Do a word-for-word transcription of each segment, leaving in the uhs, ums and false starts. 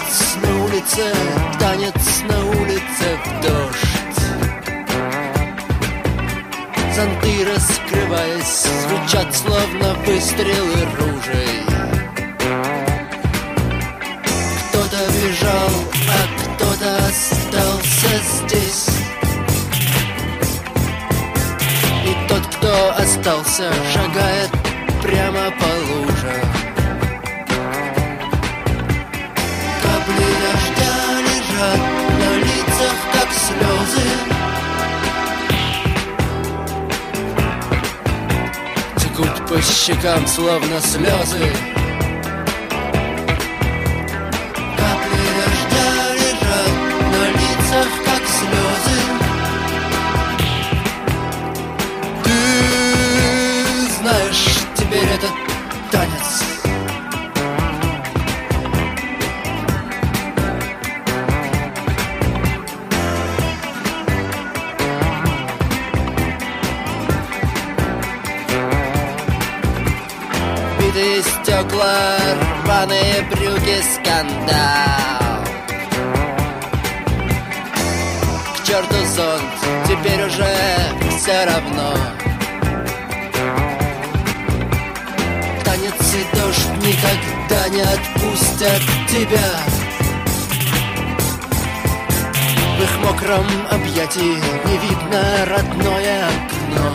Танец на улице, танец на улице в дождь. Зонты, раскрываясь, звучат словно выстрелы ружей. Кто-то бежал, а кто-то остался здесь. И тот, кто остался, шагает прямо по лужам. Капли дождя лежат на лицах, как слезы. Текут по щекам, словно слезы. Капли дождя лежат на лицах, как слезы. Ты знаешь, теперь этот танец. Битые стекла, рваные брюки, скандал. К черту зонт, теперь уже все равно. Танец и дождь никогда не отпустят тебя. В их мокром объятии не видно родное окно.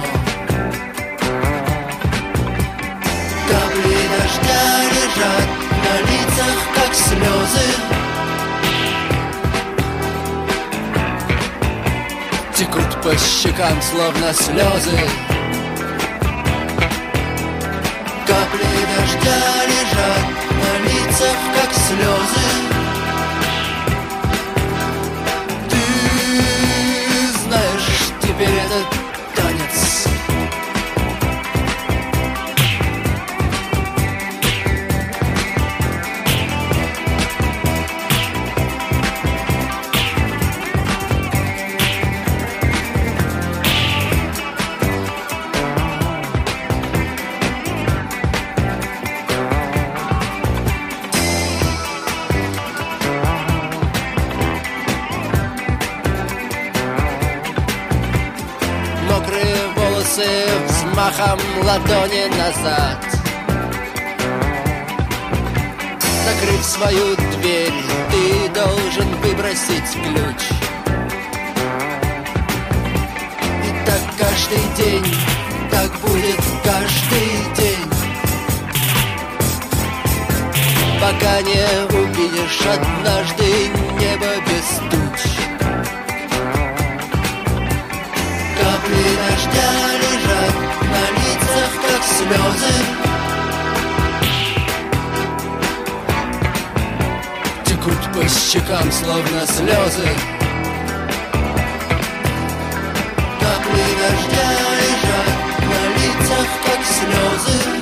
Капли дождя лежат на лицах, как слезы. Текут по щекам, словно слезы. Капли дождя лежат на лицах, как слезы. Ты знаешь, теперь этот танец. Мокрые волосы взмахом ладони назад. Закрыв свою дверь, ты должен выбросить ключ. И так каждый день, так будет каждый день, пока не увидишь однажды небо без туч. Капли дождя лежат на лицах, как слезы. Текут по щекам, словно слезы. Капли дождя лежат на лицах, как слезы.